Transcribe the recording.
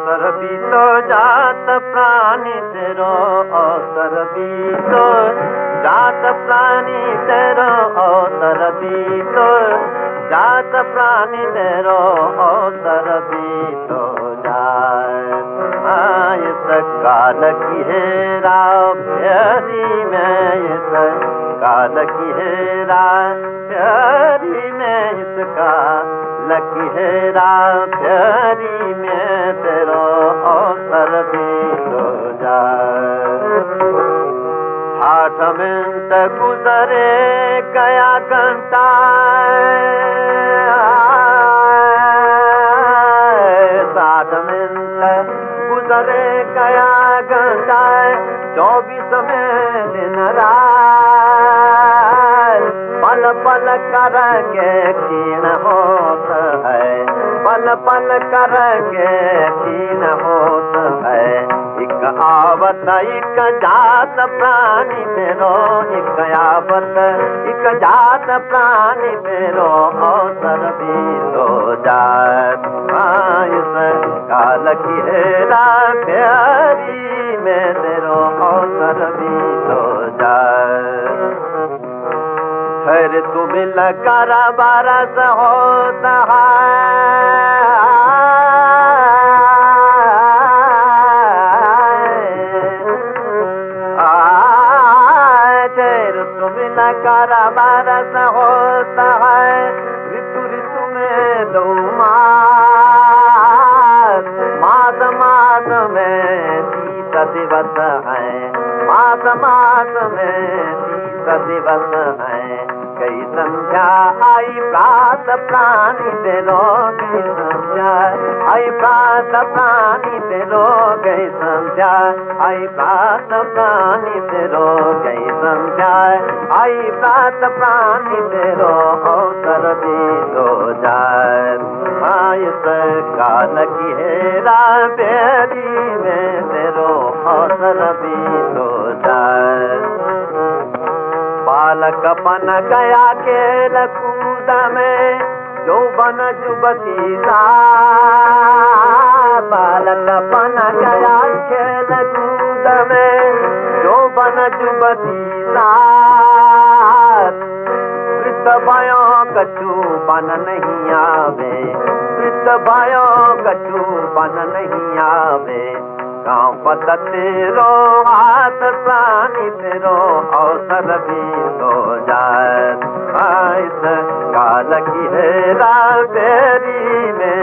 अवसर भी तो जात प्राणी तेरो अवसर भी तो जात प्राणी तेरो अवसर भी तो जात प्राणी तेरो अवसर भी तो जाए इस काल की हेरा फेरी में इस काल की हेरा फेरी में इसका लकी हेरा फेरी में तेरो अवसर भी तो जाए 8 मिनट गुजरे गया घंटा 7 मिनट गुजरे गया घंटा 24 में दिन रात पल पल करके क्षीण होता है पल पल करके क्षीण होता है एक आवत एक जात प्राणी तेरो एक आवत एक जात प्राणी तेरो अवसर भी तो जात इस काल की हेरा फेरी में तेरो अवसर भी तो जाए फिर तुम लकर बरस होता कर बरस होता है ऋतु ऋतु में 2 मास मास मास में 30 दिवस है मास मास में 30 दिवस है कई संध्या आई प्रात प्राणी तेरो गई संध्या आई प्रात प्राणी तेरो गई संध्या आई प्रात प्राणी तेरो गई संध्या आई प्रात प्राणी तेरो अवसर भी तो जाए इस काल की हेरा फेरी में तेरो अवसर भी तो जाए बालकपन गया खेल कूद में यौवन युवती सा बालकपन गया खेल कूद में यौवन युवती सा वृद्ध भयो कछु बन नहीं आवे वृद्ध भयो कछु बन नहीं आवे गाँव पत तेरो हाथ प्राणी तेरो अवसर भी तो जाए इस काल की हेरा फेरी में